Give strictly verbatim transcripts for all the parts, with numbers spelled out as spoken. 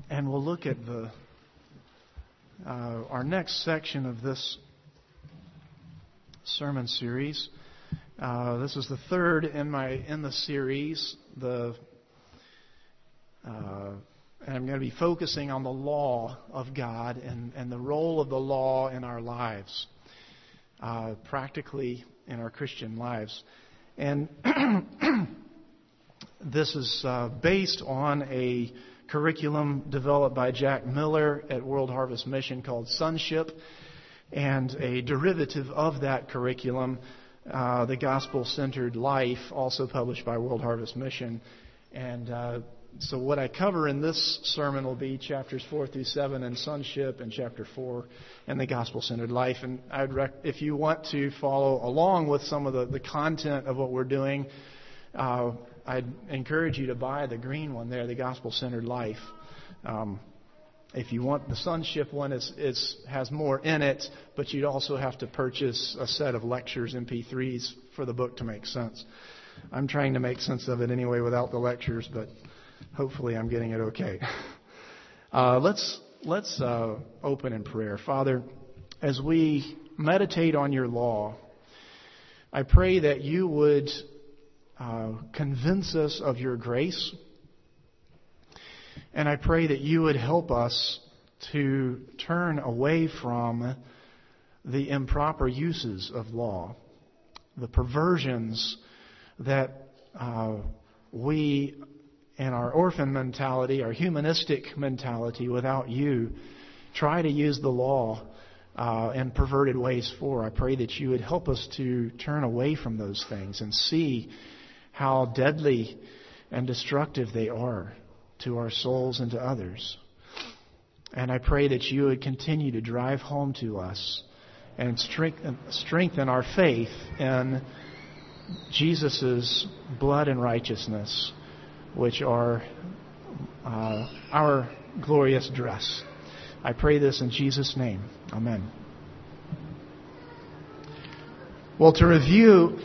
and we'll look at the uh, our next section of this sermon series. Uh, this is the third in my in the series. The uh, and I'm going to be focusing on the law of God and, and the role of the law in our lives, uh, practically in our Christian lives. And this is uh, based on a curriculum developed by Jack Miller at World Harvest Mission called Sonship, and a derivative of that curriculum, uh, The Gospel-Centered Life, also published by World Harvest Mission. And uh, so what I cover in this sermon will be chapters four through seven in Sonship and chapter four in The Gospel-Centered Life. And I'd rec- if you want to follow along with some of the, the content of what we're doing, uh, I'd encourage you to buy the green one there, The Gospel-Centered Life. Um, if you want the Sonship one, it's, it's has more in it, but you'd also have to purchase a set of lectures, M P threes, for the book to make sense. I'm trying to make sense of it anyway without the lectures, but hopefully I'm getting it okay. Uh, let's let's uh, open in prayer. Father, as we meditate on your law, I pray that you would uh, convince us of your grace. And I pray that you would help us to turn away from the improper uses of law, the perversions that uh, we, in our orphan mentality, our humanistic mentality, without you, try to use the law uh, in perverted ways for. I pray that you would help us to turn away from those things and see how deadly and destructive they are to our souls and to others. And I pray that you would continue to drive home to us and strengthen, strengthen our faith in Jesus' blood and righteousness, which are uh, our glorious dress. I pray this in Jesus' name. Amen. Well, to review,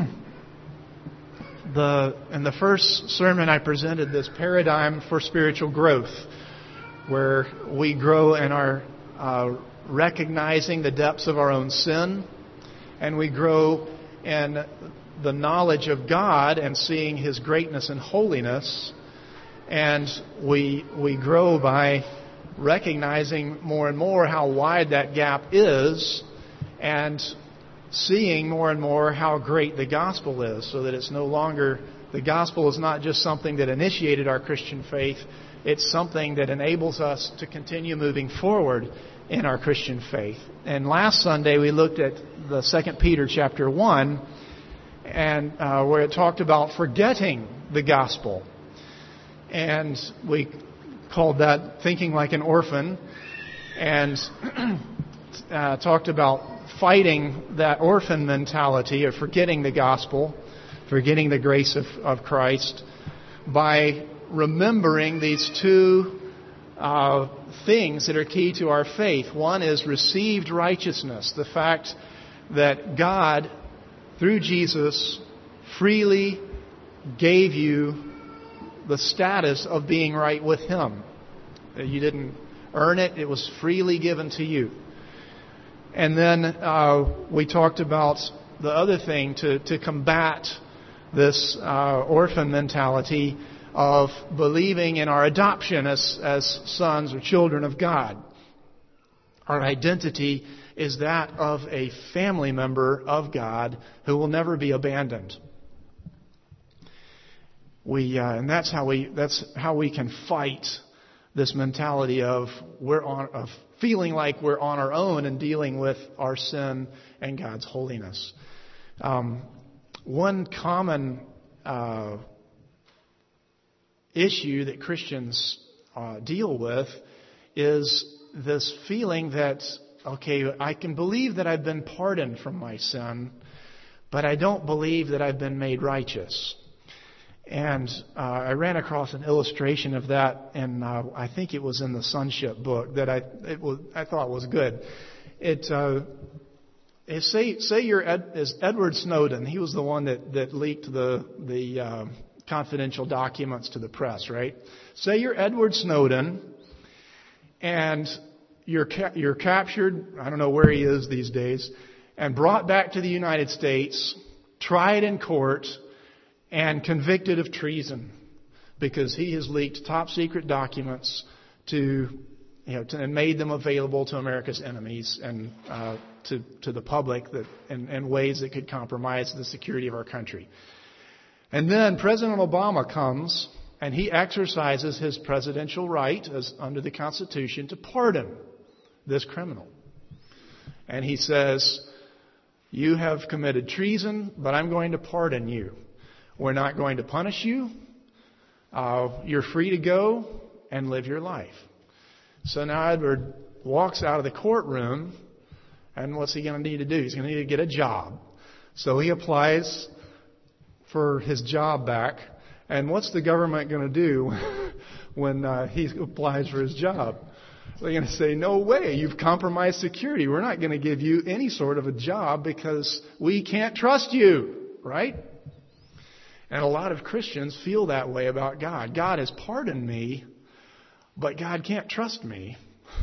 the in the first sermon I presented this paradigm for spiritual growth, where we grow in our uh, recognizing the depths of our own sin, and we grow in the knowledge of God and seeing His greatness and holiness, and we we grow by recognizing more and more how wide that gap is, and seeing more and more how great the gospel is, so that it's no longer, the gospel is not just something that initiated our Christian faith, it's something that enables us to continue moving forward in our Christian faith. And last Sunday we looked at the Second Peter chapter one, and uh, where it talked about forgetting the gospel. And we called that thinking like an orphan, and uh, talked about fighting that orphan mentality of forgetting the gospel, forgetting the grace of, of Christ, by remembering these two uh, things that are key to our faith. One is received righteousness, the fact that God, through Jesus, freely gave you the status of being right with Him. You didn't earn it, it was freely given to you. And then uh, we talked about the other thing to, to combat this uh, orphan mentality of believing in our adoption as, as sons or children of God. Our identity is that of a family member of God who will never be abandoned. We uh, and that's how we that's how we can fight this mentality of we're on of feeling like we're on our own and dealing with our sin and God's holiness. Um, one common uh, issue that Christians uh, deal with is this feeling that, okay, I can believe that I've been pardoned from my sin, but I don't believe that I've been made righteous. And uh, I ran across an illustration of that, and uh, I think it was in the Sonship book that I it was I thought was good. It uh, it say say you're Ed, is Edward Snowden. He was the one that, that leaked the the uh, confidential documents to the press, right? Say you're Edward Snowden, and you're ca- you're captured, I don't know where he is these days, and brought back to the United States, tried in court, and convicted of treason because he has leaked top secret documents to, you know, to, and made them available to America's enemies and uh, to to the public that in, in ways that could compromise the security of our country. And then President Obama comes and he exercises his presidential right as under the Constitution to pardon this criminal. And he says, "You have committed treason, but I'm going to pardon you. We're not going to punish you. Uh, you're free to go and live your life." So now Edward walks out of the courtroom, and what's he going to need to do? He's going to need to get a job. So he applies for his job back. And what's the government going to do when uh, he applies for his job? They're going to say, "No way, you've compromised security. We're not going to give you any sort of a job because we can't trust you," right? And a lot of Christians feel that way about God. God has pardoned me, but God can't trust me.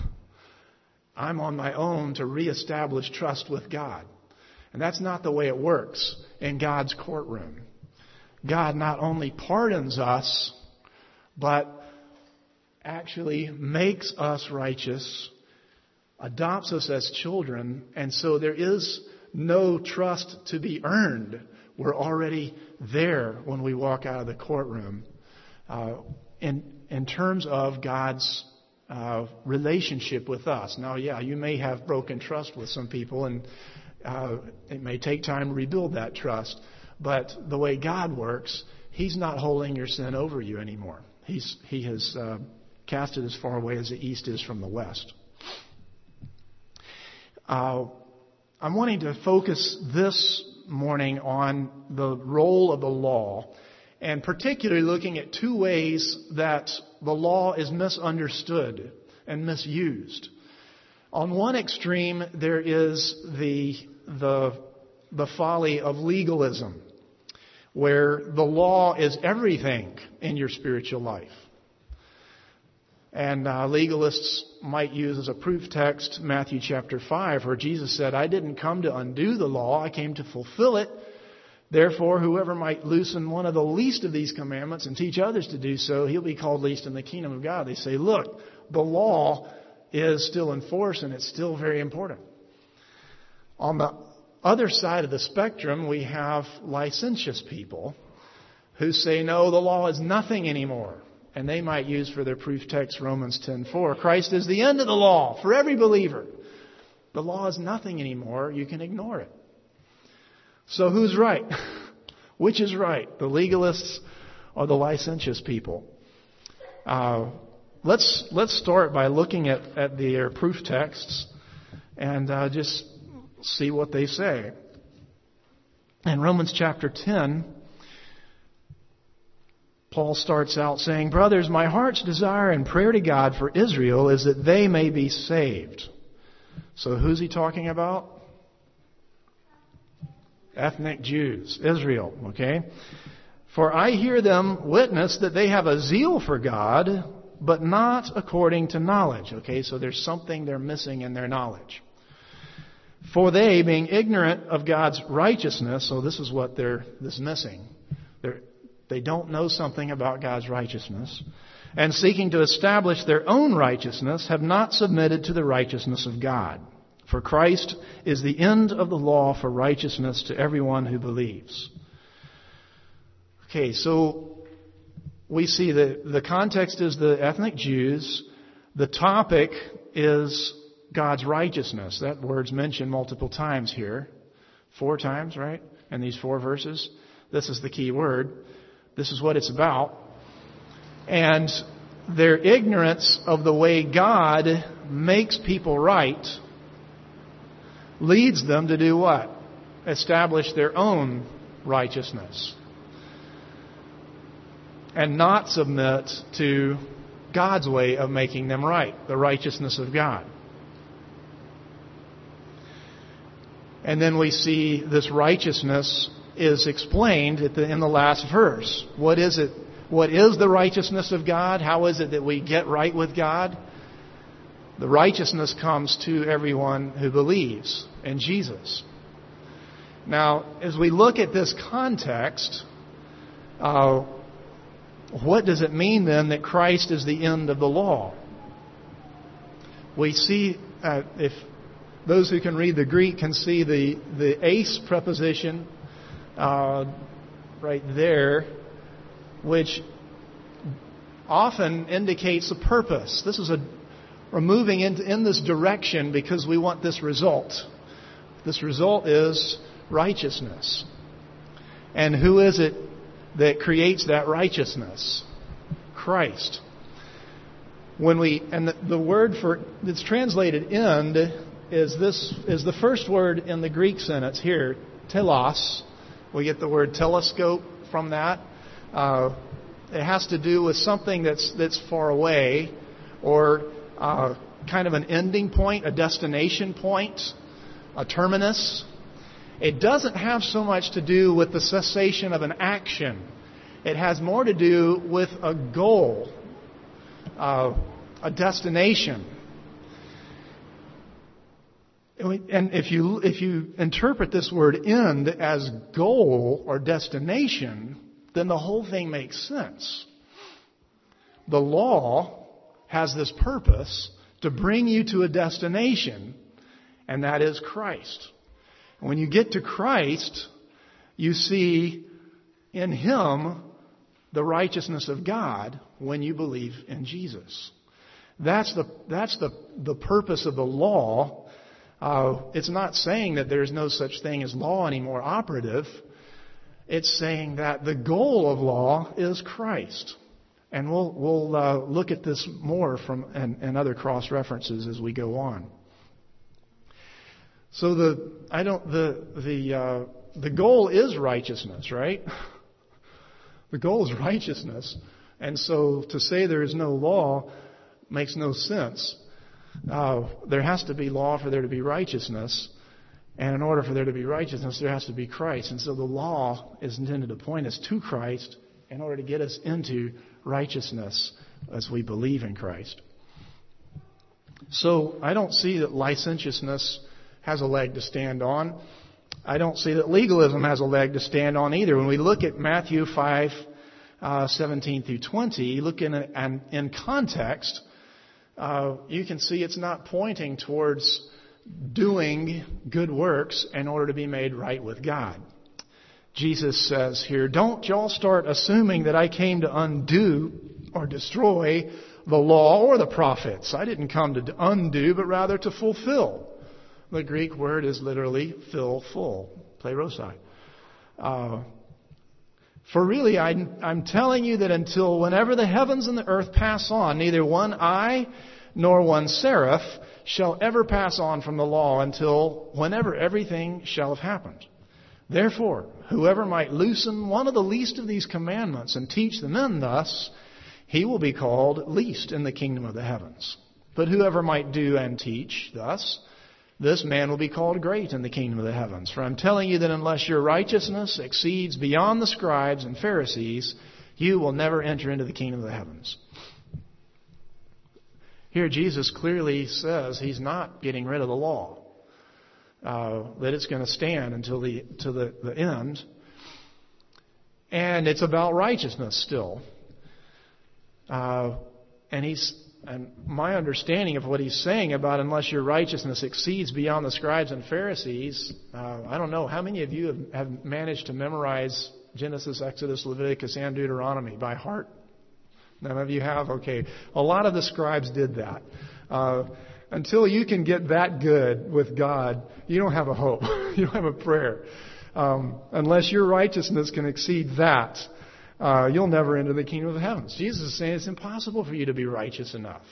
I'm on my own to reestablish trust with God. And that's not the way it works in God's courtroom. God not only pardons us, but actually makes us righteous, adopts us as children, and so there is no trust to be earned. We're already there when we walk out of the courtroom. Uh, in in terms of God's uh, relationship with us. Now, yeah, you may have broken trust with some people, and uh, it may take time to rebuild that trust. But the way God works, He's not holding your sin over you anymore. He's He has uh, cast it as far away as the east is from the west. Uh, I'm wanting to focus this morning on the role of the law, and particularly looking at two ways that the law is misunderstood and misused. On one extreme, there is the the the folly of legalism, where the law is everything in your spiritual life. And uh, legalists might use as a proof text Matthew chapter five, where Jesus said, "I didn't come to undo the law, I came to fulfill it. Therefore, whoever might loosen one of the least of these commandments and teach others to do so, he'll be called least in the kingdom of God." They say, look, the law is still in force and it's still very important. On the other side of the spectrum, we have licentious people who say, no, the law is nothing anymore. And they might use for their proof text Romans ten four. Christ is the end of the law for every believer. The law is nothing anymore. You can ignore it. So who's right? Which is right? The legalists or the licentious people? Uh, let's let's start by looking at, at their proof texts and uh, just see what they say. In Romans chapter ten, Paul starts out saying, "Brothers, my heart's desire and prayer to God for Israel is that they may be saved." So who's he talking about? Ethnic Jews, Israel, okay? "For I hear them witness that they have a zeal for God, but not according to knowledge." Okay, so there's something they're missing in their knowledge. "For they, being ignorant of God's righteousness," so this is what they're this missing. They're, they don't know something about God's righteousness, "and seeking to establish their own righteousness, have not submitted to the righteousness of God. For Christ is the end of the law for righteousness to everyone who believes." Okay, so we see that the context is the ethnic Jews. The topic is God's righteousness. That word's mentioned multiple times here. Four times, right? In these four verses. This is the key word. This is what it's about. And their ignorance of the way God makes people right leads them to do what? Establish their own righteousness. And not submit to God's way of making them right, the righteousness of God. And then we see this righteousness is explained at the, in the last verse. What is it? What is the righteousness of God? How is it that we get right with God? The righteousness comes to everyone who believes in Jesus. Now, as we look at this context, uh, what does it mean then that Christ is the end of the law? We see, uh, if those who can read the Greek can see the, the ace preposition uh, right there, which often indicates a purpose. This is a we're moving into in this direction because we want this result. This result is righteousness. And who is it that creates that righteousness? Christ. When we and the, the word for that's translated "end" is this is the first word in the Greek sentence here, telos. We get the word telescope from that. Uh, it has to do with something that's that's far away, or uh, kind of an ending point, a destination point, a terminus. It doesn't have so much to do with the cessation of an action. It has more to do with a goal, uh, a destination. And if you if you interpret this word "end" as goal or destination, then the whole thing makes sense. The law has this purpose to bring you to a destination, and that is Christ. When you get to Christ, you see in Him the righteousness of God when you believe in Jesus. That's the that's the, the purpose of the law. Uh, it's not saying that there's no such thing as law anymore operative. It's saying that the goal of law is Christ. And we'll we'll uh, look at this more from and, and other cross references as we go on. So the I don't the the uh, the goal is righteousness, right? The goal is righteousness, and so to say there is no law makes no sense. Uh, there has to be law for there to be righteousness, and in order for there to be righteousness, there has to be Christ. And so the law is intended to point us to Christ in order to get us into righteousness as we believe in Christ. So I don't see that licentiousness has a leg to stand on. I don't see that legalism has a leg to stand on either. When we look at Matthew five, uh, seventeen through twenty, look in, a, in context, uh, you can see it's not pointing towards doing good works in order to be made right with God. Jesus says here, don't y'all start assuming that I came to undo or destroy the law or the prophets. I didn't come to undo, but rather to fulfill. The Greek word is literally fill full, plerosai. Uh, for really, I, I'm telling you that until whenever the heavens and the earth pass on, neither one eye nor one seraph shall ever pass on from the law until whenever everything shall have happened. Therefore, whoever might loosen one of the least of these commandments and teach the men thus, he will be called least in the kingdom of the heavens. But whoever might do and teach thus, this man will be called great in the kingdom of the heavens. For I'm telling you that unless your righteousness exceeds beyond the scribes and Pharisees, you will never enter into the kingdom of the heavens. Here Jesus clearly says He's not getting rid of the law. Uh, that it's going to stand until the to the, the end. And it's about righteousness still. Uh, and he's and my understanding of what he's saying about unless your righteousness exceeds beyond the scribes and Pharisees, uh, I don't know. How many of you have, have managed to memorize Genesis, Exodus, Leviticus, and Deuteronomy by heart? None of you have? Okay. A lot of the scribes did that. Uh, until you can get that good with God, you don't have a hope. You don't have a prayer. Um, unless your righteousness can exceed that, uh, you'll never enter the kingdom of the heavens. Jesus is saying it's impossible for you to be righteous enough.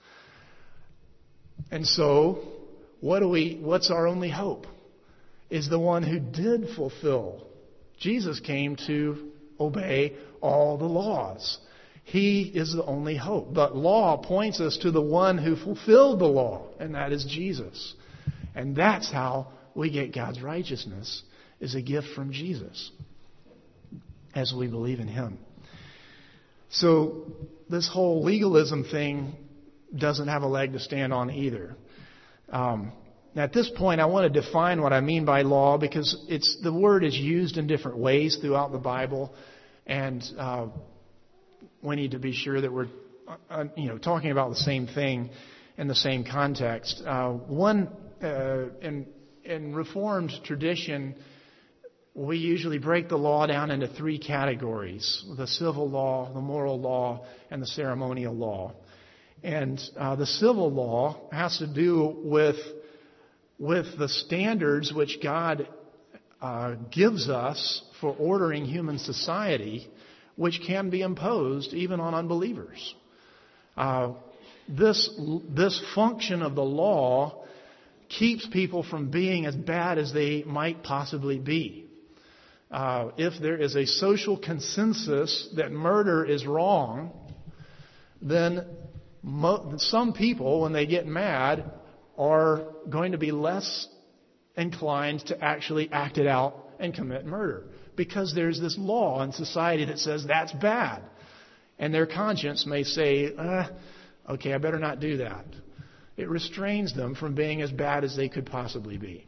And so, what do we? What's our only hope? Is the one who did fulfill. Jesus came to obey all the laws. He is the only hope. But law points us to the one who fulfilled the law, and that is Jesus. And that's how we get God's righteousness, is a gift from Jesus as we believe in Him. So this whole legalism thing doesn't have a leg to stand on either. Um, at this point, I want to define what I mean by law, because it's the word is used in different ways throughout the Bible, and uh, we need to be sure that we're uh, you know talking about the same thing in the same context. Uh, one uh, in in Reformed tradition, we usually break the law down into three categories: the civil law, the moral law, and the ceremonial law. And uh, the civil law has to do with with the standards which God uh, gives us for ordering human society, which can be imposed even on unbelievers. Uh, this this function of the law keeps people from being as bad as they might possibly be. Uh, if there is a social consensus that murder is wrong, then mo- some people, when they get mad, are going to be less inclined to actually act it out and commit murder, because there's this law in society that says that's bad. And their conscience may say, uh, okay, I better not do that. It restrains them from being as bad as they could possibly be.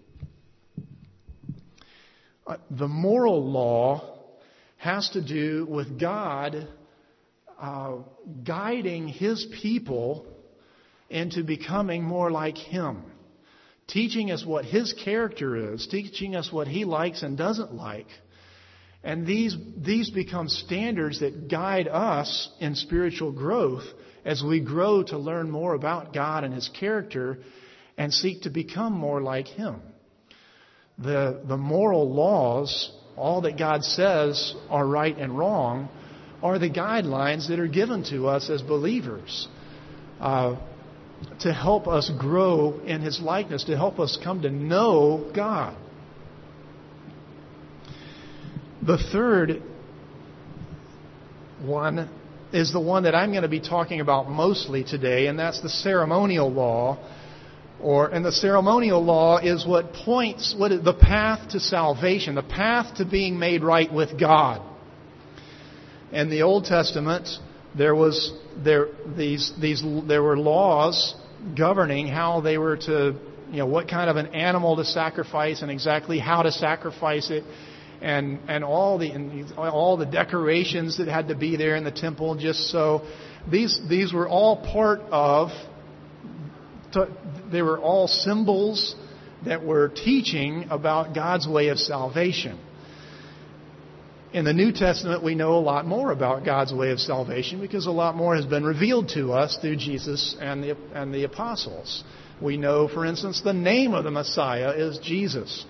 Uh, the moral law has to do with God uh, guiding His people into becoming more like Him, teaching us what His character is, teaching us what He likes and doesn't like. And these these become standards that guide us in spiritual growth as we grow to learn more about God and His character and seek to become more like Him. The, the moral laws, all that God says are right and wrong, are the guidelines that are given to us as believers uh, to help us grow in His likeness, to help us come to know God. The third one is the one that I'm going to be talking about mostly today, and that's the ceremonial law. Or, and the ceremonial law is what points, what is the path to salvation, the path to being made right with God. In the Old Testament, there was there these these there were laws governing how they were to, you know, what kind of an animal to sacrifice and exactly how to sacrifice it. And and all the and all the decorations that had to be there in the temple, just so these these were all part of. They were all symbols that were teaching about God's way of salvation. In the New Testament, we know a lot more about God's way of salvation because a lot more has been revealed to us through Jesus and the and the apostles. We know, for instance, the name of the Messiah is Jesus.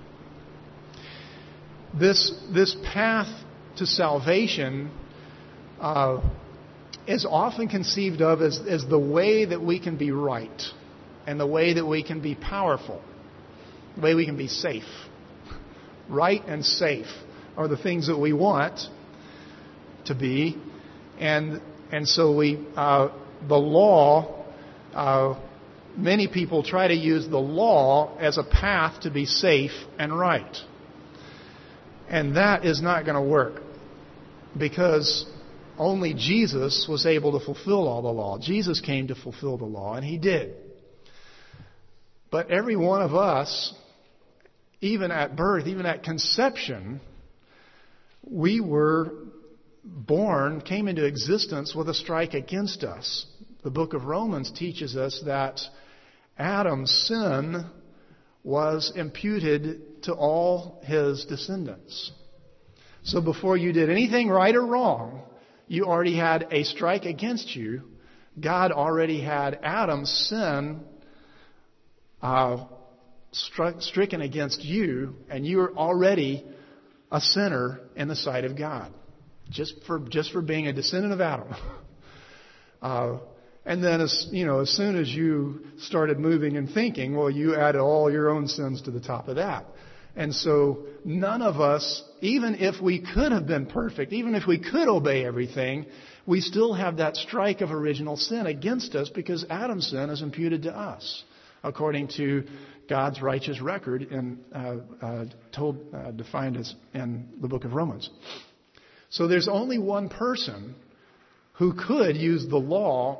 This this path to salvation uh, is often conceived of as, as the way that we can be right and the way that we can be powerful, the way we can be safe. Right and safe are the things that we want to be, and and so we uh, the law. Uh, many people try to use the law as a path to be safe and right. And that is not going to work, because only Jesus was able to fulfill all the law. Jesus came to fulfill the law, and He did. But every one of us, even at birth, even at conception, we were born, came into existence with a strike against us. The book of Romans teaches us that Adam's sin was imputed to all his descendants. So before you did anything right or wrong, you already had a strike against you. God already had Adam's sin uh, struck, stricken against you, and you were already a sinner in the sight of God, just for just for being a descendant of Adam. uh, And then, as you know, as soon as you started moving and thinking, well, you added all your own sins to the top of that. And so none of us, even if we could have been perfect, even if we could obey everything, we still have that strike of original sin against us because Adam's sin is imputed to us, according to God's righteous record and uh, uh, told, uh, defined as in the book of Romans. So there's only one person who could use the law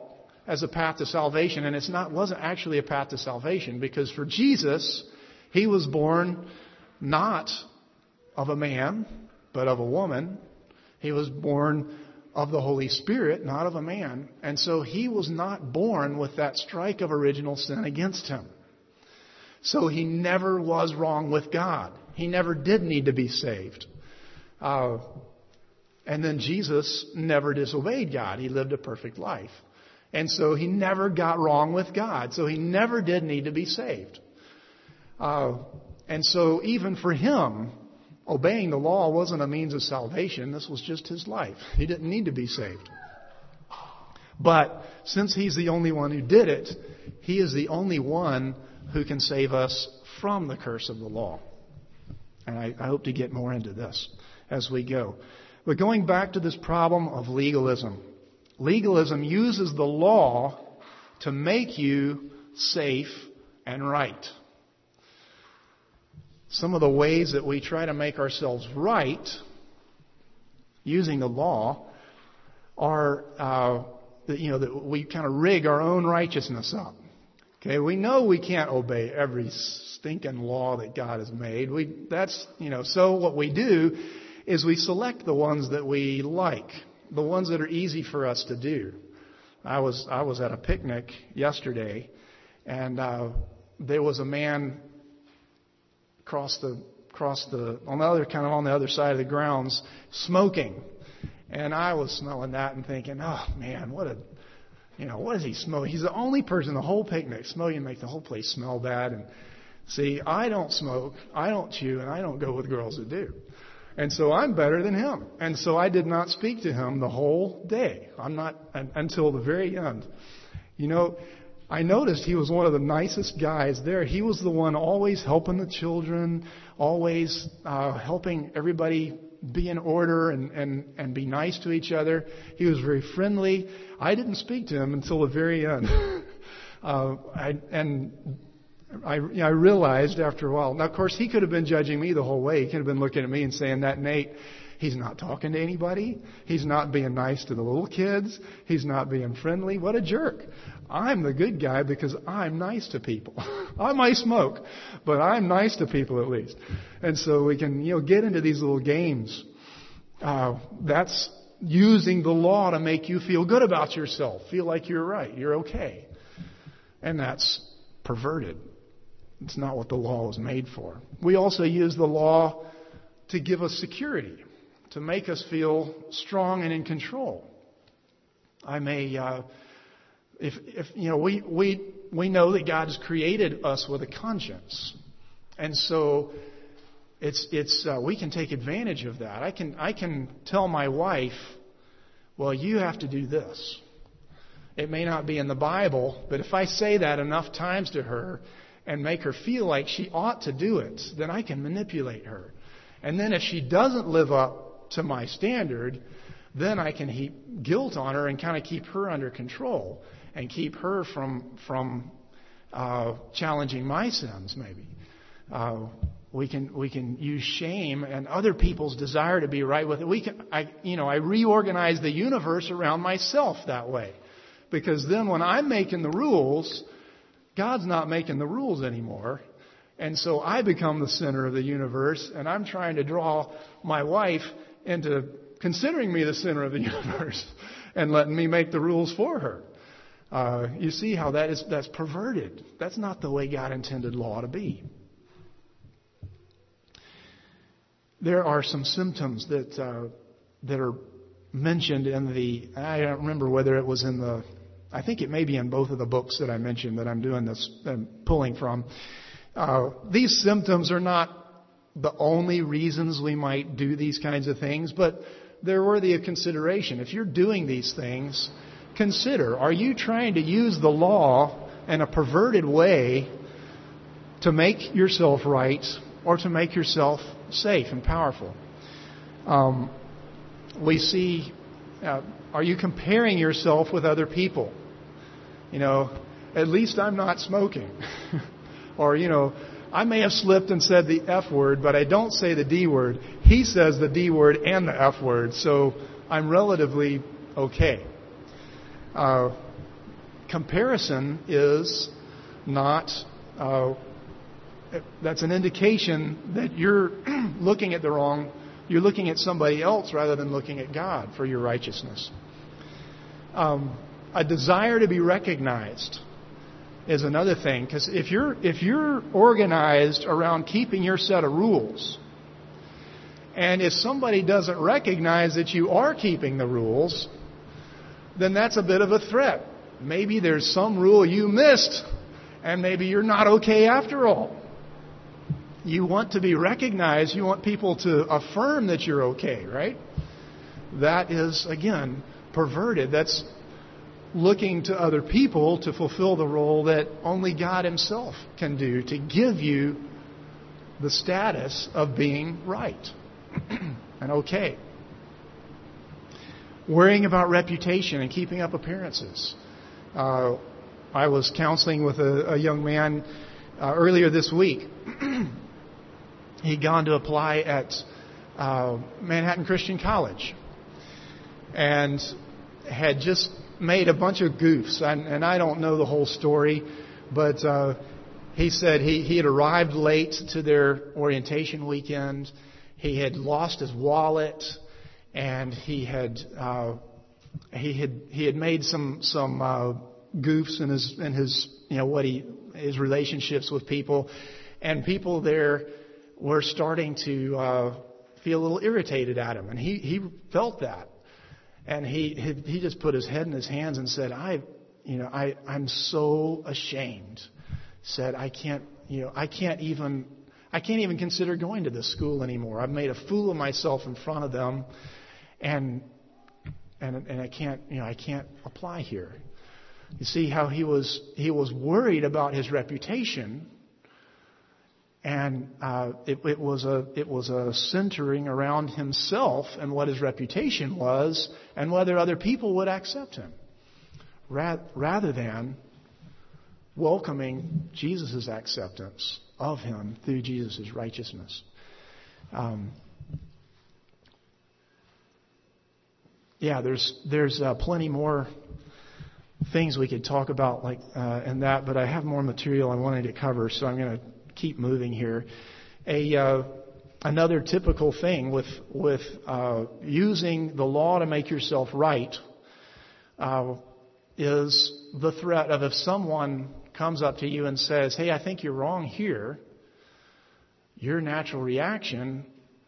as a path to salvation, and it's not wasn't actually a path to salvation, because for Jesus, He was born not of a man, but of a woman. He was born of the Holy Spirit, not of a man. And so He was not born with that strike of original sin against Him. So He never was wrong with God. He never did need to be saved. Uh, and then Jesus never disobeyed God. He lived a perfect life. And so He never got wrong with God. So He never did need to be saved. Uh, and so even for Him, obeying the law wasn't a means of salvation. This was just His life. He didn't need to be saved. But since He's the only one who did it, He is the only one who can save us from the curse of the law. And I, I hope to get more into this as we go. But going back to this problem of legalism. Legalism uses the law to make you safe and right. Some of the ways that we try to make ourselves right using the law are, uh, you know, that we kind of rig our own righteousness up. Okay, we know we can't obey every stinking law that God has made. We that's you know, so what we do is we select the ones that we like, the ones that are easy for us to do. I was I was at a picnic yesterday, and uh, there was a man across the across the on the other kind of on the other side of the grounds smoking, and I was smelling that and thinking, oh man, what a you know what is he smoking? He's the only person the whole picnic smoking and make the whole place smell bad. And see, I don't smoke, I don't chew, and I don't go with girls that do. And so I'm better than him. And so I did not speak to him the whole day. I'm not until the very end. You know, I noticed he was one of the nicest guys there. He was the one always helping the children, always uh, helping everybody be in order and, and, and be nice to each other. He was very friendly. I didn't speak to him until the very end. uh, I, and I, you know, I realized after a while. Now, of course, he could have been judging me the whole way. He could have been looking at me and saying, that Nate, he's not talking to anybody. He's not being nice to the little kids. He's not being friendly. What a jerk. I'm the good guy because I'm nice to people. I might smoke, but I'm nice to people at least. And so we can, you know, get into these little games. Uh, that's using the law to make you feel good about yourself. Feel like you're right. You're okay. And that's perverted. It's not what the law was made for. We also use the law to give us security, to make us feel strong and in control. I may, uh, if, if, you know, we, we, we know that God has created us with a conscience. And so it's, it's, uh, we can take advantage of that. I can, I can tell my wife, well, you have to do this. It may not be in the Bible, but if I say that enough times to her and make her feel like she ought to do it, then I can manipulate her. And then if she doesn't live up to my standard, then I can heap guilt on her and kind of keep her under control and keep her from from uh, challenging my sins. Maybe uh, we can we can use shame and other people's desire to be right with it. We can I you know I reorganize the universe around myself that way, because then when I'm making the rules, God's not making the rules anymore. And so I become the center of the universe, and I'm trying to draw my wife into considering me the center of the universe and letting me make the rules for her. Uh, you see how that is, that's perverted. That's not the way God intended law to be. There are some symptoms that uh, that are mentioned in the, I don't remember whether it was in the, I think it may be in both of the books that I mentioned that I'm doing this, I'm pulling from. Uh, these symptoms are not the only reasons we might do these kinds of things, but they're worthy of consideration. If you're doing these things, consider, are you trying to use the law in a perverted way to make yourself right or to make yourself safe and powerful? Um, we see, uh, are you comparing yourself with other people? You know, at least I'm not smoking. Or, you know, I may have slipped and said the F word, but I don't say the D word. He says the D word and the F word, so I'm relatively okay. Uh, comparison is not, uh, that's an indication that you're looking at the wrong, you're looking at somebody else rather than looking at God for your righteousness. Um, a desire to be recognized is another thing, because if you're if you're organized around keeping your set of rules, and if somebody doesn't recognize that you are keeping the rules, then that's a bit of a threat. Maybe there's some rule you missed, and maybe you're not okay after all. You want to be recognized. You want people to affirm that you're okay, right? That is, again, perverted. That's looking to other people to fulfill the role that only God Himself can do to give you the status of being right and okay. Worrying about reputation and keeping up appearances. Uh, I was counseling with a, a young man uh, earlier this week. He'd gone to apply at uh, Manhattan Christian College and had just made a bunch of goofs. And, and I don't know the whole story, but uh, he said he, he had arrived late to their orientation weekend. He had lost his wallet, and he had uh, he had he had made some some uh, goofs in his in his you know what he his relationships with people, and people there were starting to uh, feel a little irritated at him, and he he felt that, and he he, he just put his head in his hands and said, I you know I I'm so ashamed. Said I can't you know I can't even. I can't even consider going to this school anymore. I've made a fool of myself in front of them, and and and I can't you know I can't apply here. You see how he was he was worried about his reputation, and uh, it, it was a it was a centering around himself and what his reputation was, and whether other people would accept him, rather than welcoming Jesus' acceptance of him through Jesus' righteousness. Um, yeah, there's there's uh, plenty more things we could talk about like uh, in that, but I have more material I wanted to cover, so I'm going to keep moving here. A uh, another typical thing with with uh, using the law to make yourself right uh, is the threat of if someone comes up to you and says, hey, I think you're wrong here, your natural reaction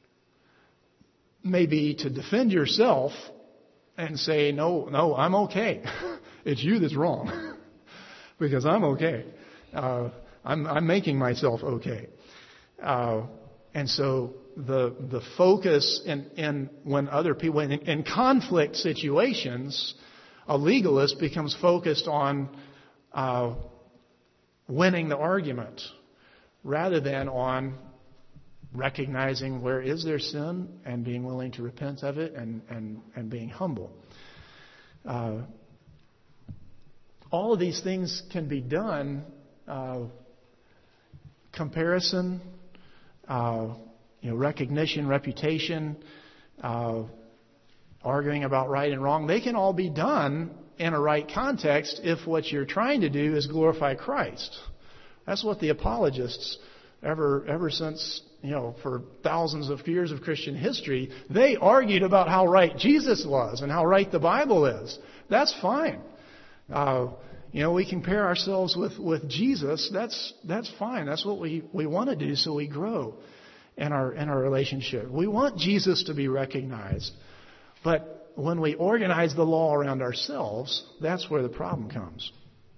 may be to defend yourself and say, no, no, I'm okay. It's you that's wrong because I'm okay. Uh, I'm, I'm making myself okay. Uh, and so the the focus in, in when other people, in, in conflict situations, a legalist becomes focused on uh, winning the argument rather than on recognizing where is their sin and being willing to repent of it and, and, and being humble. Uh, all of these things can be done. Uh, comparison, uh, you know, recognition, reputation, uh, arguing about right and wrong, they can all be done in a right context if what you're trying to do is glorify Christ. That's what the apologists, ever ever since, you know, for thousands of years of Christian history, they argued about how right Jesus was and how right the Bible is. That's fine. Uh, you know, we compare ourselves with, with Jesus. That's that's fine. That's what we, we want to do so we grow in our in our relationship. We want Jesus to be recognized. But when we organize the law around ourselves, that's where the problem comes.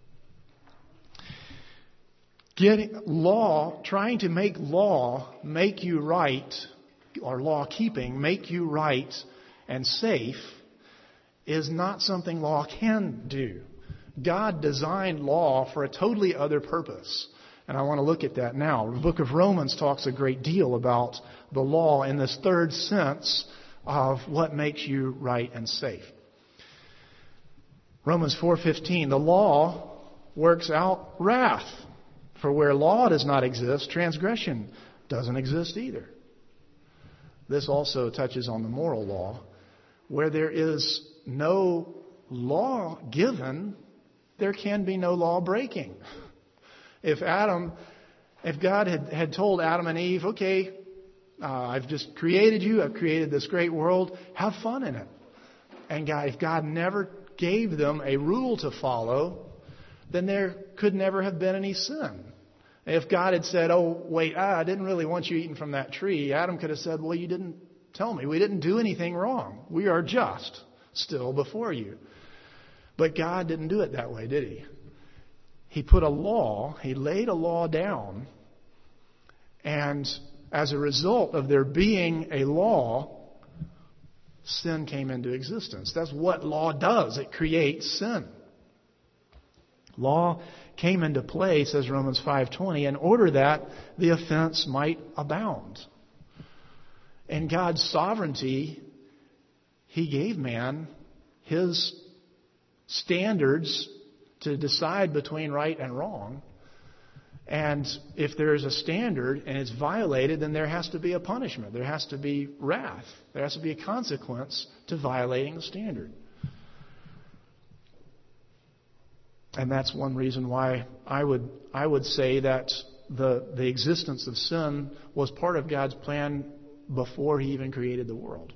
Getting law, trying to make law make you right, or law keeping make you right and safe, is not something law can do. God designed law for a totally other purpose. And I want to look at that now. The book of Romans talks a great deal about the law in this third sense of what makes you right and safe. Romans four fifteen, the law works out wrath. For where law does not exist, transgression doesn't exist either. This also touches on the moral law. Where there is no law given, there can be no law breaking. If Adam, if God had, had told Adam and Eve, okay, uh, I've just created you, I've created this great world, have fun in it. And God, if God never gave them a rule to follow, then there could never have been any sin. If God had said, oh, wait, I didn't really want you eating from that tree, Adam could have said, well, you didn't tell me. We didn't do anything wrong. We are just still before you. But God didn't do it that way, did He? He put a law, He laid a law down, and as a result of there being a law, sin came into existence. That's what law does. It creates sin. Law came into play, says Romans five twenty, in order that the offense might abound. In God's sovereignty, He gave man His standards to decide between right and wrong. And if there is a standard and it's violated, then there has to be a punishment. There has to be wrath. There has to be a consequence to violating the standard. And that's one reason why I would I would say that the the existence of sin was part of God's plan before He even created the world.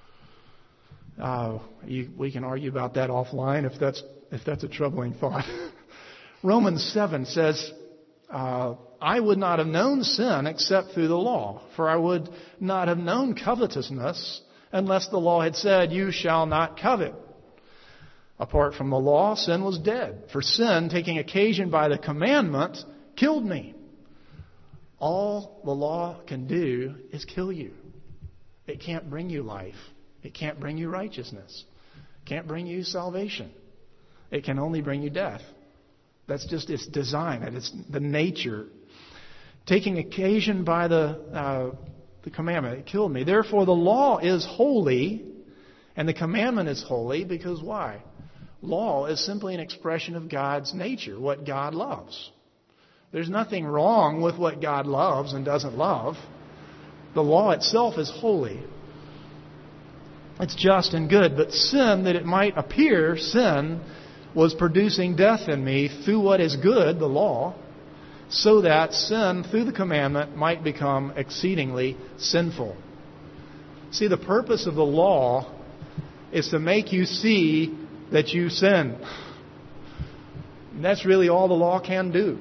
Uh, you, we can argue about that offline if that's if that's a troubling thought. Romans seven says, uh, I would not have known sin except through the law, for I would not have known covetousness unless the law had said, you shall not covet. Apart from the law, sin was dead. For sin, taking occasion by the commandment, killed me. All the law can do is kill you. It can't bring you life. It can't bring you righteousness. It can't bring you salvation. It can only bring you death. That's just its design. It's the nature. Taking occasion by the uh, the commandment, it killed me. Therefore, the law is holy, and the commandment is holy, because why? Law is simply an expression of God's nature, what God loves. There's nothing wrong with what God loves and doesn't love. The law itself is holy. It's just and good. But sin, that it might appear sin, was producing death in me through what is good, the law, so that sin, through the commandment, might become exceedingly sinful. See, the purpose of the law is to make you see that you sin. And that's really all the law can do.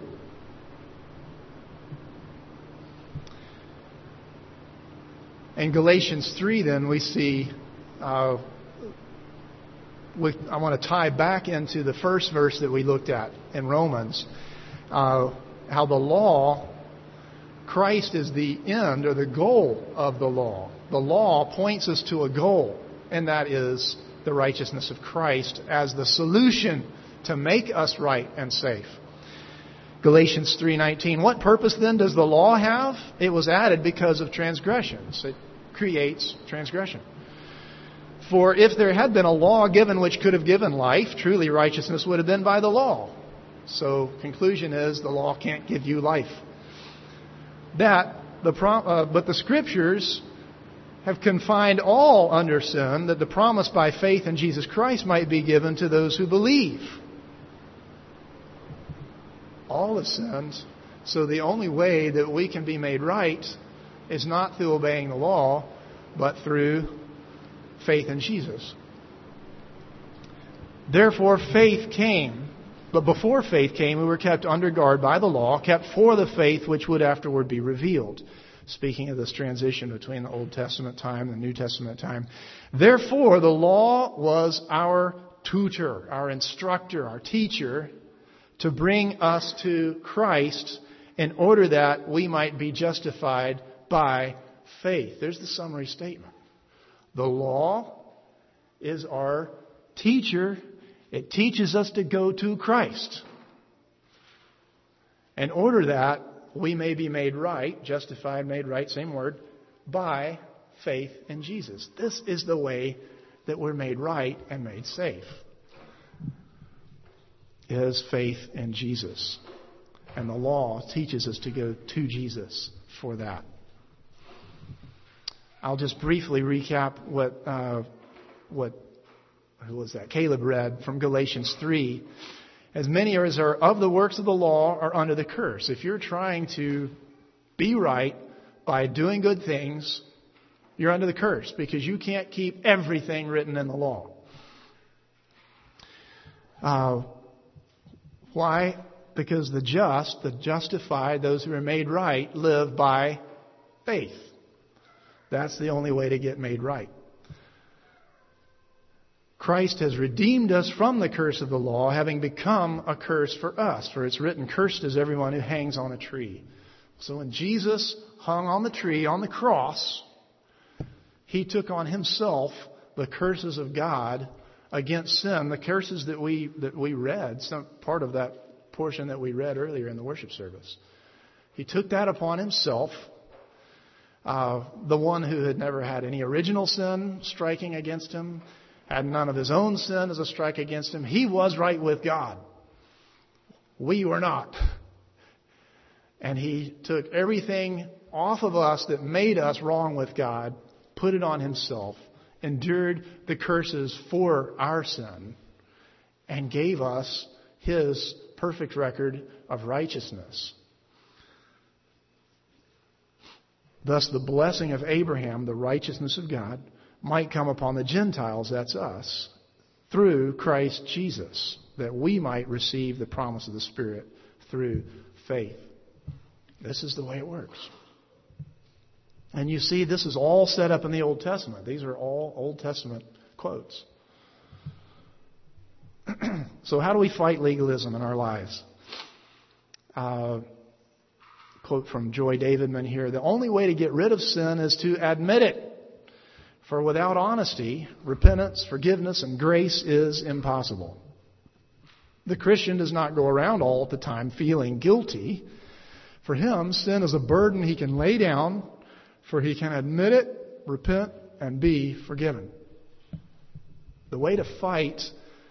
In Galatians three, then, we see, uh, we, I want to tie back into the first verse that we looked at in Romans, uh, how the law, Christ is the end or the goal of the law. The law points us to a goal, and that is the righteousness of Christ as the solution to make us right and safe. Galatians three nineteen. What purpose then does the law have? It was added because of transgressions. It creates transgression. For if there had been a law given which could have given life, truly righteousness would have been by the law. So, conclusion is the law can't give you life. That the prom- uh, but the Scriptures have confined all under sin, that the promise by faith in Jesus Christ might be given to those who believe. All have sinned, so the only way that we can be made right is not through obeying the law, but through faith in Jesus. Therefore, faith came. But before faith came, we were kept under guard by the law, kept for the faith which would afterward be revealed. Speaking of this transition between the Old Testament time and the New Testament time. Therefore, the law was our tutor, our instructor, our teacher, to bring us to Christ in order that we might be justified by faith. There's the summary statement. The law is our teacher. It teaches us to go to Christ in order that we may be made right, justified, made right, same word, by faith in Jesus. This is the way that we're made right and made safe, is faith in Jesus. And the law teaches us to go to Jesus for that. I'll just briefly recap what uh, what who was that? Caleb read from Galatians three. As many as are of the works of the law are under the curse. If you're trying to be right by doing good things, you're under the curse because you can't keep everything written in the law. Uh, why? Because the just, the justified, those who are made right, live by faith. That's the only way to get made right. Christ has redeemed us from the curse of the law, having become a curse for us. For it's written, cursed is everyone who hangs on a tree. So when Jesus hung on the tree, on the cross, He took on Himself the curses of God against sin, the curses that we that we read, some part of that portion that we read earlier in the worship service. He took that upon Himself, uh, the one who had never had any original sin striking against Him, had none of His own sin as a strike against Him. He was right with God. We were not. And He took everything off of us that made us wrong with God, put it on Himself, endured the curses for our sin, and gave us His perfect record of righteousness. Thus the blessing of Abraham, the righteousness of God, might come upon the Gentiles, that's us, through Christ Jesus, that we might receive the promise of the Spirit through faith. This is the way it works. And you see, this is all set up in the Old Testament. These are all Old Testament quotes. So how do we fight legalism in our lives? Uh, quote from Joy Davidman here. The only way to get rid of sin is to admit it. For without honesty, repentance, forgiveness, and grace is impossible. The Christian does not go around all the time feeling guilty. For him, sin is a burden he can lay down, for he can admit it, repent, and be forgiven. The way to fight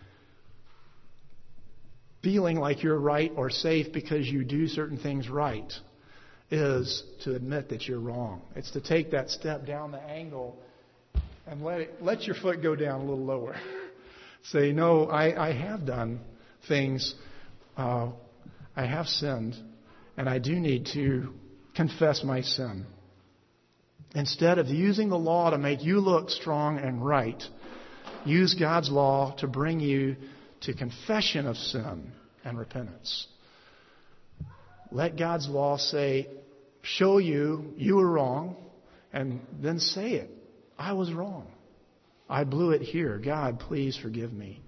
feeling like you're right or safe because you do certain things right is to admit that you're wrong. It's to take that step down the angle and let it, let your foot go down a little lower. Say, no, I, I have done things, uh, I have sinned, and I do need to confess my sin. Instead of using the law to make you look strong and right, use God's law to bring you to confession of sin and repentance. Let God's law say, show you you were wrong, and then say it. I was wrong. I blew it here. God, please forgive me.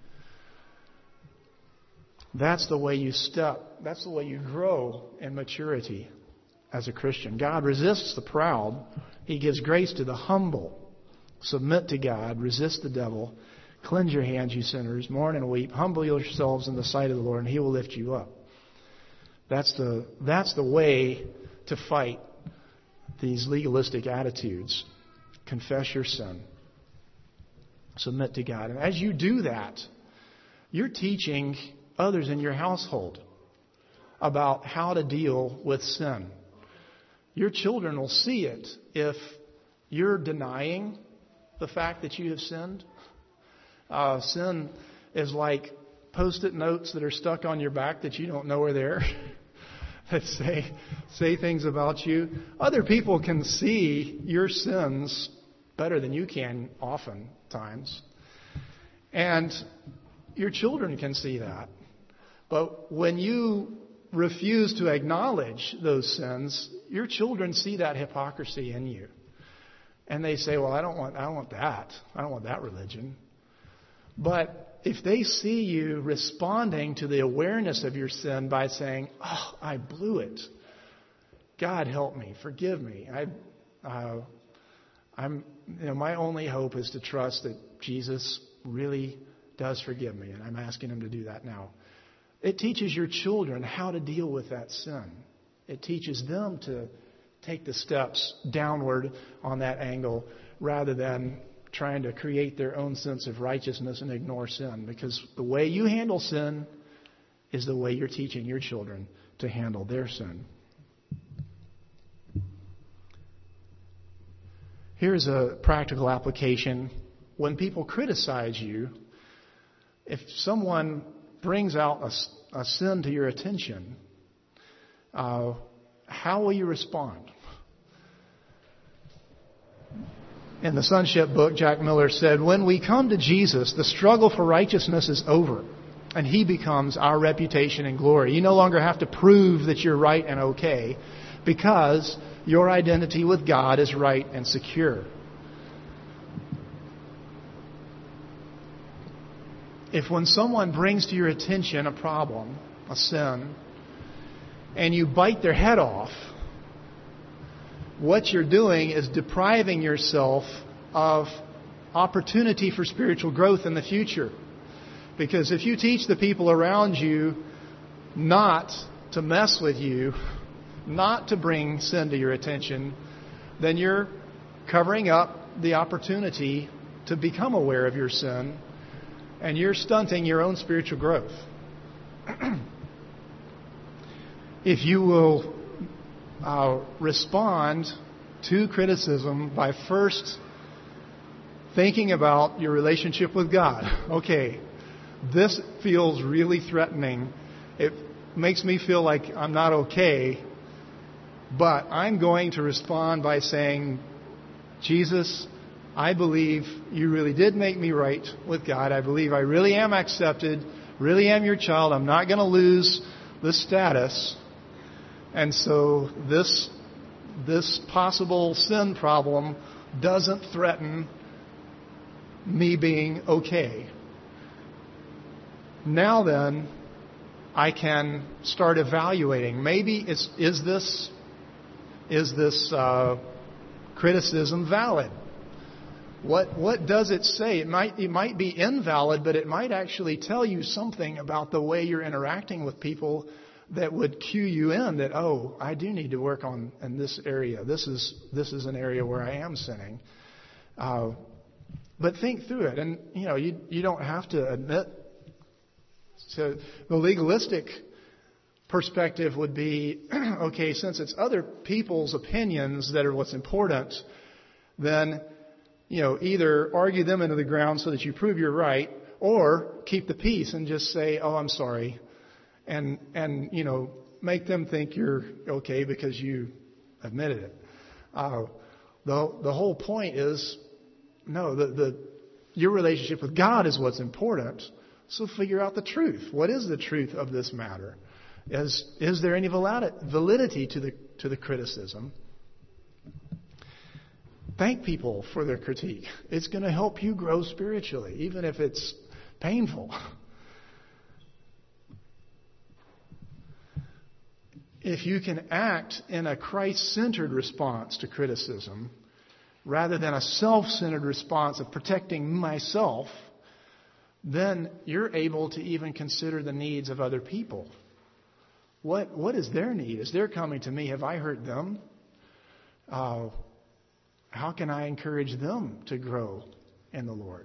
That's the way you step. That's the way you grow in maturity as a Christian. God resists the proud. He gives grace to the humble. Submit to God. Resist the devil. Cleanse your hands, you sinners. Mourn and weep. Humble yourselves in the sight of the Lord, and He will lift you up. That's the, that's the way to fight these legalistic attitudes. Confess your sin. Submit to God. And as you do that, you're teaching others in your household about how to deal with sin. Your children will see it if you're denying the fact that you have sinned. Uh, sin is like Post-it notes that are stuck on your back that you don't know are there. That say say things about you. Other people can see your sins better than you can oftentimes. And your children can see that. But when you refuse to acknowledge those sins, your children see that hypocrisy in you. And they say, well, I don't want I don't want that. I don't want that religion. But if they see you responding to the awareness of your sin by saying, oh, I blew it. God help me. Forgive me. I, uh, I'm, you know, my only hope is to trust that Jesus really does forgive me. And I'm asking Him to do that now. It teaches your children how to deal with that sin. It teaches them to take the steps downward on that angle rather than trying to create their own sense of righteousness and ignore sin. Because the way you handle sin is the way you're teaching your children to handle their sin. Here's a practical application. When people criticize you, if someone brings out a, a sin to your attention, uh, how will you respond? In the Sonship book, Jack Miller said, when we come to Jesus, the struggle for righteousness is over, and He becomes our reputation and glory. You no longer have to prove that you're right and okay, because your identity with God is right and secure. If when someone brings to your attention a problem, a sin, and you bite their head off, what you're doing is depriving yourself of opportunity for spiritual growth in the future. Because if you teach the people around you not to mess with you, not to bring sin to your attention, then you're covering up the opportunity to become aware of your sin, and you're stunting your own spiritual growth. If you will uh, respond to criticism by first thinking about your relationship with God. Okay, this feels really threatening. It makes me feel like I'm not okay. But I'm going to respond by saying, Jesus, I believe you really did make me right with God. I believe I really am accepted, really am your child. I'm not going to lose the status. And so this, this possible sin problem doesn't threaten me being okay. Now then, I can start evaluating. Maybe it's, is this... Is this uh, criticism valid? What what does it say? It might it might be invalid, but it might actually tell you something about the way you're interacting with people that would cue you in that, oh, I do need to work on in this area. This is this is an area where I am sinning. Uh, but think through it, and you know you you don't have to admit. So the legalistic perspective would be, okay, since it's other people's opinions that are what's important, then, you know, either argue them into the ground so that you prove you're right, or keep the peace and just say, oh, I'm sorry, and, and you know, make them think you're okay because you admitted it. Uh, the, the whole point is, no, the, the your relationship with God is what's important, so figure out the truth. What is the truth of this matter? Is, is there any validity to the to the criticism? Thank people for their critique. It's going to help you grow spiritually, even if it's painful. If you can act in a Christ-centered response to criticism, rather than a self-centered response of protecting myself, then you're able to even consider the needs of other people. What what is their need? Is they're coming to me? Have I hurt them? Uh, how can I encourage them to grow in the Lord?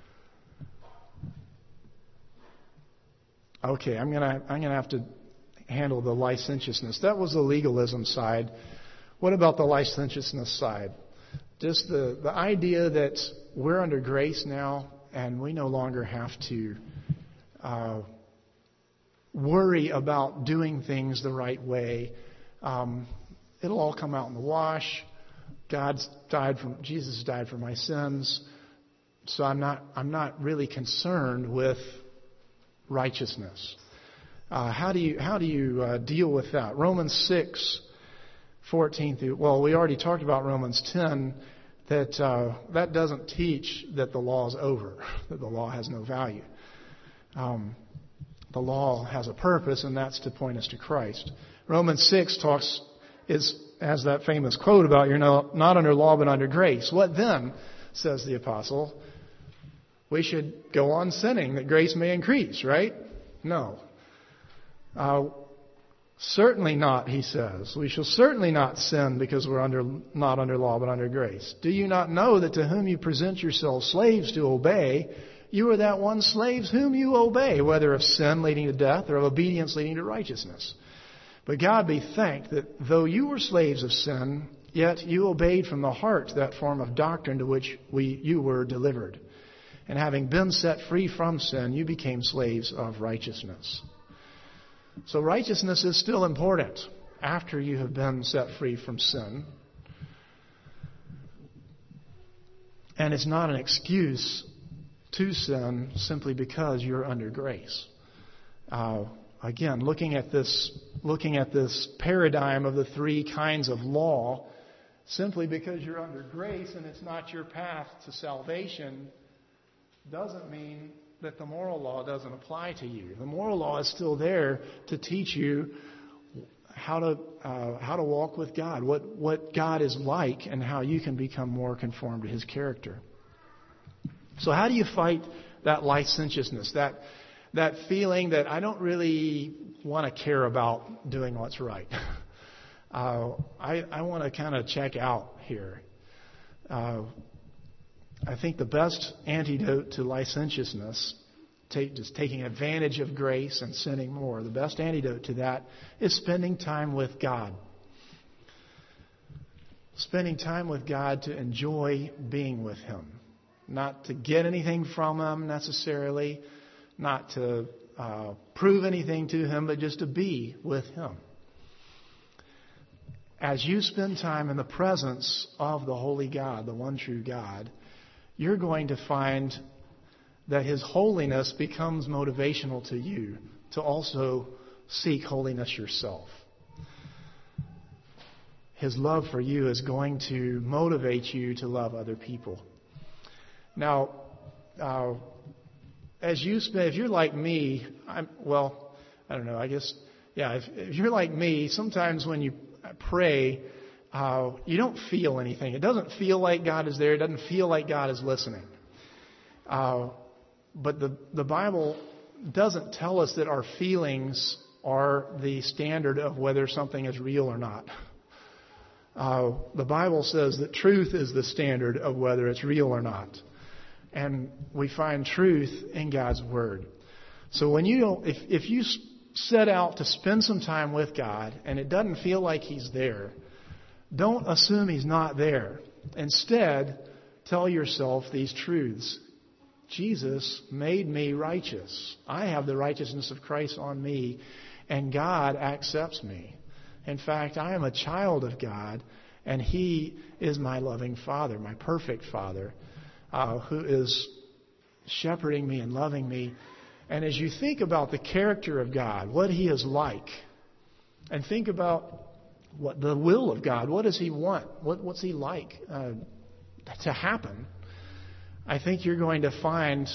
Okay, I'm gonna I'm gonna have to handle the licentiousness. That was the legalism side. What about the licentiousness side? Just the the idea that we're under grace now, and we no longer have to Uh, worry about doing things the right way. Um, it'll all come out in the wash. God's died for Jesus died for my sins, so I'm not I'm not really concerned with righteousness. Uh, how do you how do you uh, deal with that? Romans six, fourteen through. Well, we already talked about Romans ten. That uh, that doesn't teach that the law is over, that the law has no value. Um, The law has a purpose, and that's to point us to Christ. Romans six talks is has that famous quote about you're no, not under law but under grace. What then, says the apostle? We should go on sinning that grace may increase, right? No. Uh, certainly not, he says. We shall certainly not sin because we're under not under law but under grace. Do you not know that to whom you present yourselves slaves to obey, you are that one slaves whom you obey, whether of sin leading to death or of obedience leading to righteousness. But God be thanked that though you were slaves of sin, yet you obeyed from the heart that form of doctrine to which we you were delivered. And having been set free from sin, you became slaves of righteousness. So righteousness is still important after you have been set free from sin. And it's not an excuse to sin simply because you're under grace. Uh, again, looking at this, looking at this paradigm of the three kinds of law, simply because you're under grace and it's not your path to salvation, doesn't mean that the moral law doesn't apply to you. The moral law is still there to teach you how to uh, how to walk with God, what what God is like, and how you can become more conformed to His character. So how do you fight that licentiousness, that that feeling that I don't really want to care about doing what's right? uh, I I want to kind of check out here. Uh, I think the best antidote to licentiousness, take, just taking advantage of grace and sinning more, the best antidote to that is spending time with God. Spending time with God to enjoy being with Him. Not to get anything from Him necessarily, not to uh, prove anything to Him, but just to be with Him. As you spend time in the presence of the holy God, the one true God, you're going to find that His holiness becomes motivational to you to also seek holiness yourself. His love for you is going to motivate you to love other people. Now, uh, as you spend, if you're like me, I'm, well, I don't know, I guess, yeah, if, if you're like me, sometimes when you pray, Uh, you don't feel anything. It doesn't feel like God is there. It doesn't feel like God is listening. Uh, but the, the Bible doesn't tell us that our feelings are the standard of whether something is real or not. Uh, the Bible says that truth is the standard of whether it's real or not. And we find truth in God's Word. So when you don't, if, if you set out to spend some time with God and it doesn't feel like He's there, don't assume He's not there. Instead, tell yourself these truths. Jesus made me righteous. I have the righteousness of Christ on me, and God accepts me. In fact, I am a child of God, and He is my loving Father, my perfect Father, uh, who is shepherding me and loving me. And as you think about the character of God, what He is like, and think about what the will of God, what does He want? What, what's He like uh, to happen? I think you're going to find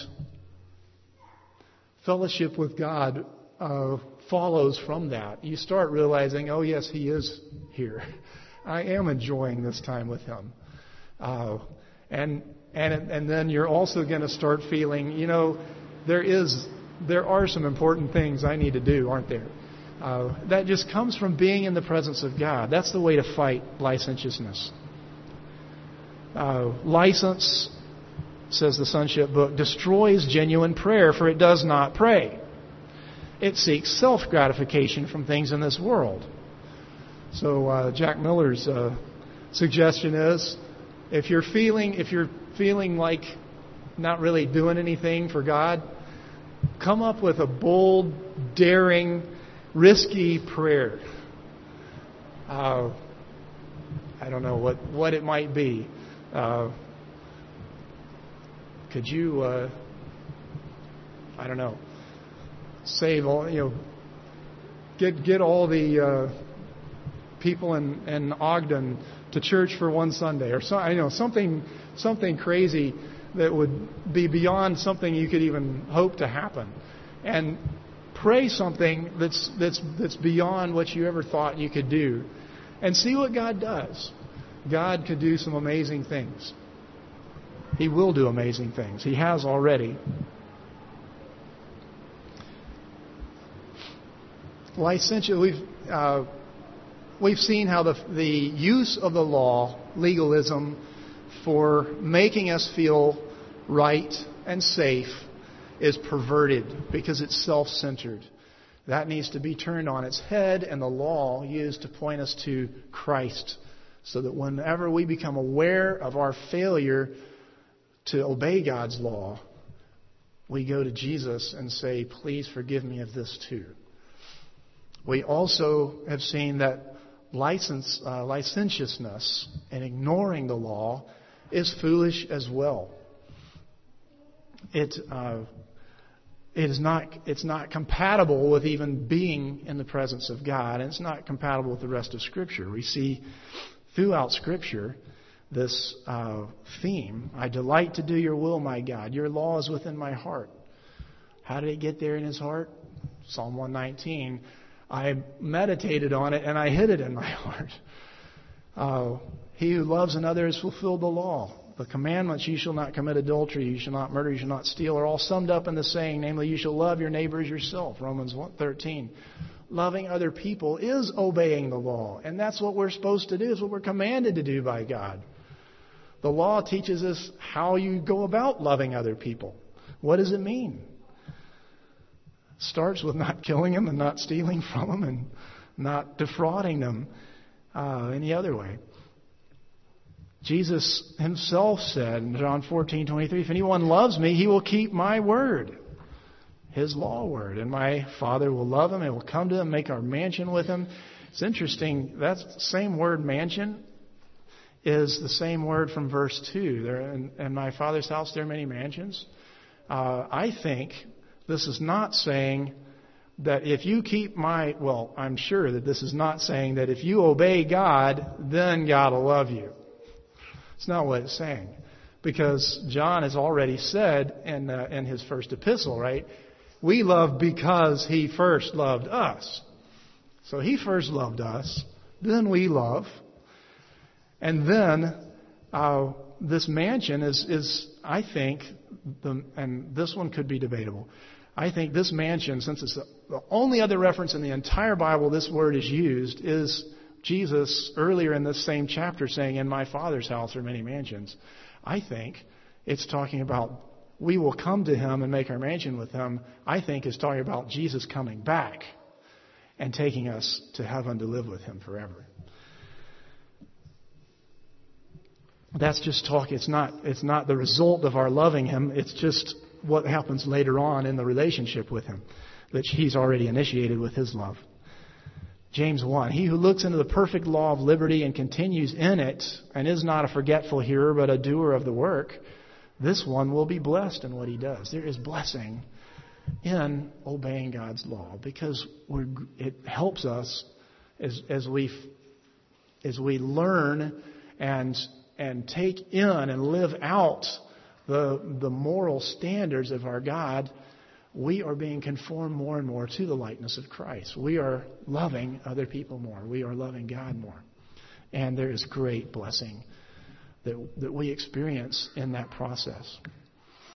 fellowship with God uh, follows from that. You start realizing, oh yes, He is here. I am enjoying this time with Him. Uh, and and and then you're also going to start feeling, you know, there is there are some important things I need to do, aren't there? Uh, that just comes from being in the presence of God. That's the way to fight licentiousness. Uh, license, says the Sonship book, destroys genuine prayer, for it does not pray. It seeks self-gratification from things in this world. So uh, Jack Miller's uh, suggestion is, if you're feeling if you're feeling like not really doing anything for God, come up with a bold, daring, risky prayer. Uh, I don't know what, what it might be. Uh, could you, uh, I don't know, save all, you know, get get all the uh, people in, in Ogden to church for one Sunday, or so, you know, something something crazy that would be beyond something you could even hope to happen, and pray something that's that's that's beyond what you ever thought you could do, and see what God does. God could do some amazing things. He will do amazing things. He has already. Licentious. We've uh, we've seen how the the use of the law, legalism, for making us feel right and safe, is perverted because it's self-centered. That needs to be turned on its head, and the law used to point us to Christ, so that whenever we become aware of our failure to obey God's law, we go to Jesus and say, please forgive me of this too. We also have seen that license, uh, licentiousness and ignoring the law is foolish as well. It, uh, it is not, it's not compatible with even being in the presence of God, and it's not compatible with the rest of Scripture. We see throughout Scripture this uh, theme, I delight to do your will, my God. Your law is within my heart. How did it get there in his heart? Psalm one nineteen, I meditated on it and I hid it in my heart. Uh, he who loves another has fulfilled the law. The commandments, you shall not commit adultery, you shall not murder, you shall not steal, are all summed up in the saying, namely, you shall love your neighbor as yourself. Romans one thirteen. Loving other people is obeying the law. And that's what we're supposed to do. It's what we're commanded to do by God. The law teaches us how you go about loving other people. What does it mean? It starts with not killing them and not stealing from them and not defrauding them uh, any other way. Jesus himself said in John fourteen twenty-three, if anyone loves me, he will keep my word, his law word, and my Father will love him and will come to him, make our mansion with him. It's interesting, that's the same word, mansion, is the same word from verse two. There, in, in my Father's house there are many mansions. Uh, I think this is not saying that if you keep my, well, I'm sure that this is not saying that if you obey God, then God will love you. It's not what it's saying. Because John has already said in, uh, in his first epistle, right? We love because he first loved us. So he first loved us, then we love. And then uh, this mansion is, is I think, the, and this one could be debatable, I think this mansion, since it's the, the only other reference in the entire Bible this word is used, is Jesus earlier in this same chapter saying, in my Father's house are many mansions. I think it's talking about we will come to him and make our mansion with him. I think it's talking about Jesus coming back and taking us to heaven to live with him forever. That's just talk. It's not, it's not the result of our loving him. It's just what happens later on in the relationship with him, that he's already initiated with his love. James one, he who looks into the perfect law of liberty and continues in it and is not a forgetful hearer but a doer of the work, this one will be blessed in what he does. There is blessing in obeying God's law because we're, it helps us as, as we as we learn and and take in and live out the the moral standards of our God. We are being conformed more and more to the likeness of Christ. We are loving other people more. We are loving God more. And there is great blessing that, that we experience in that process.